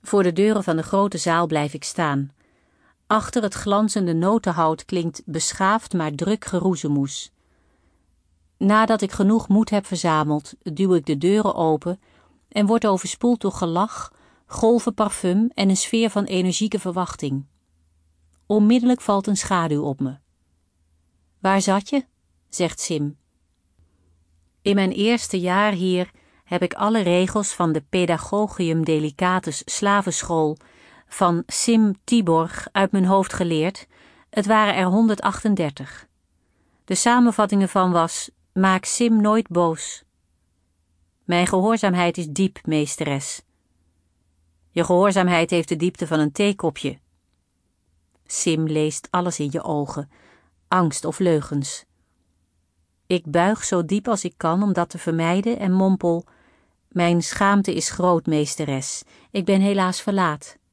Voor de deuren van de grote zaal blijf ik staan. Achter het glanzende notenhout klinkt beschaafd maar druk geroezemoes. Nadat ik genoeg moed heb verzameld, duw ik de deuren open en word overspoeld door gelach, golven parfum en een sfeer van energieke verwachting. Onmiddellijk valt een schaduw op me. Waar zat je? Zegt Sim. In mijn eerste jaar hier heb ik alle regels van de Pedagogium Delicatus slavenschool van Sim Tiborg uit mijn hoofd geleerd. Het waren er 138. De samenvatting ervan was: maak Sim nooit boos. Mijn gehoorzaamheid is diep, meesteres. Je gehoorzaamheid heeft de diepte van een theekopje. Sim leest alles in je ogen, angst of leugens. Ik buig zo diep als ik kan om dat te vermijden en mompel: mijn schaamte is groot, meesteres. Ik ben helaas verlaat.